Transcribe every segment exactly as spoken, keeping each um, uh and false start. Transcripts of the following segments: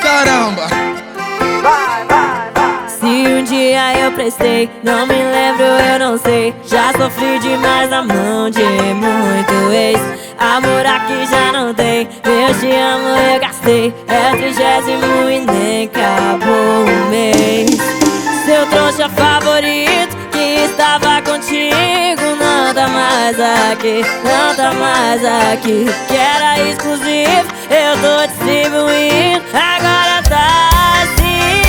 caramba. Vai, vai, vai. Se um dia eu prestei, não me lembro, eu não sei. Já sofri demais na mão de muito ex. Amor aqui já não tem, eu te amo, eu gastei. É trigésimo e nem acabou o mês. Seu trouxa favorito que estava contigo não tá mais aqui, não tá mais aqui. Que era exclusivo, eu tô distribuindo, agora tá assim.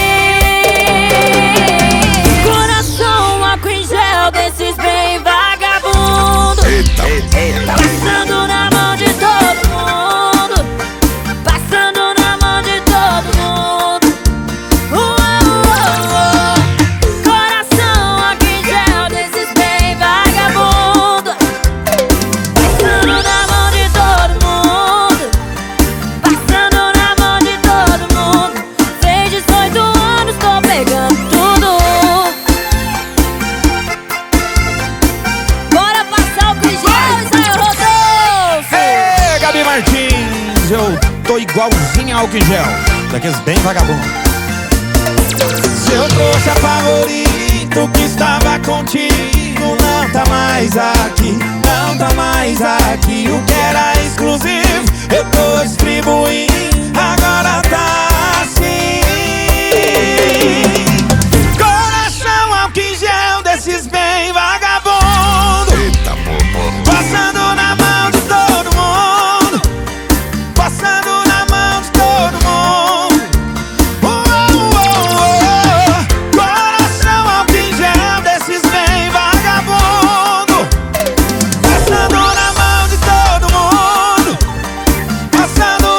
Coração, álcool em gel desses bem vagabundo. Eita, eita. Passando na mão de todo mundo, passando na mão de todo mundo. Uou, uou, uou. Coração, álcool em gel desses bem vagabundo. Passando na mão de todo mundo, passando na mão de todo mundo. Fez dezoito anos, tô pegando tudo. Bora passar álcool em gel e sai o Rodolfo. Ê, Gabi Martins, eu tô igualzinho ao álcool em gel, daqueles bem vagabundo. Seu trouxa favorito que estava contigo não tá mais aqui, não tá mais aqui. O que era exclusivo eu tô distribuindo, agora tá assim. Coração, álcool em gel desses bem vagabundo. Eita, popô. Passando na mão de todo mundo, passando na mão de todo mundo. Uou, uou, uou. Coração, álcool em gel desses bem vagabundo. Passando na mão de todo mundo, passando